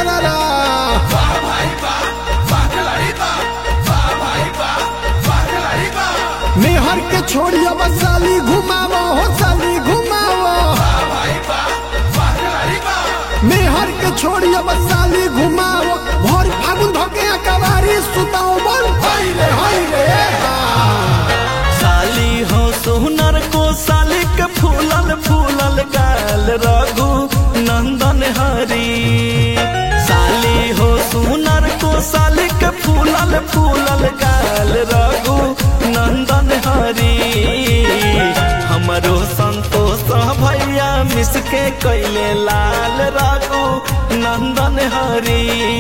मेहर के छोड़िया साली घुमावो हो साली घुमावो मेहर के छोड़िया साली घुमावो भोर फागुन धोके कवारी सुताओ बोल हाय रे साली हो सोहनर को साली के फूलल फूलल गाल रघु नंदन हरी साली हो सोहनर को साली के फूलल फूलल गाल रघु नंदन हरी हमरो संतोष भैया मिसके कैले लाल रघु नंदन हरी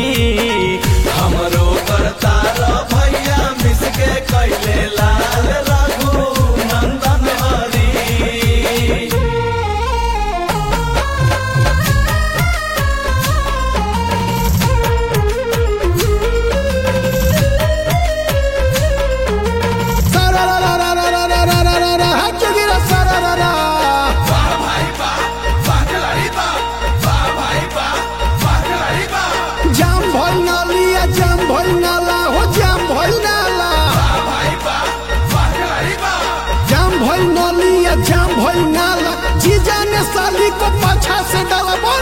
हमरो करतार भैया मिसके कैले लाल रघु नंदन हरी जाम भइल नाला जीजा ने साली को पाछा से डाला बोल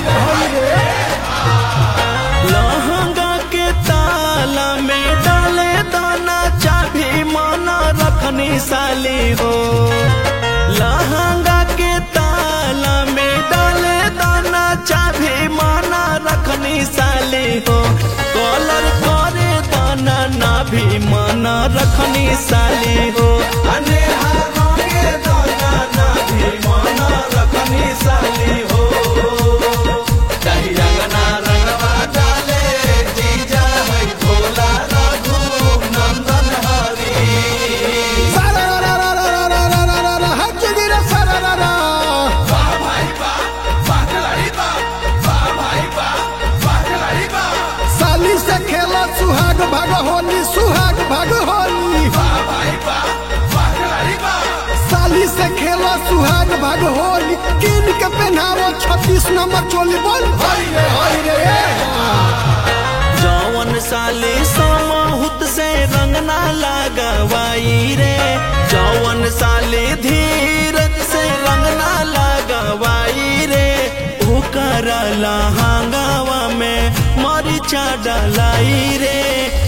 लहंगा के ताला में डाले दाना चाबी माना रखनी साली हो लहंगा के ताला में डाले दाना चाबी माना रखनी साली हो कॉलर करे दाना ना भी माना रखनी साली हो सुहाग भाग होली सुहाग भाग होली साली से खेलो सुहाग भाग होली किन के पहनावो 36 नंबर चोली बोल हाय रे जौवन साली समहुत से रंग ना लगवाई रे जौवन साली धीरज से रंग ना लगवाई रे ओकर लहंगावा में मरीचा डालाई रे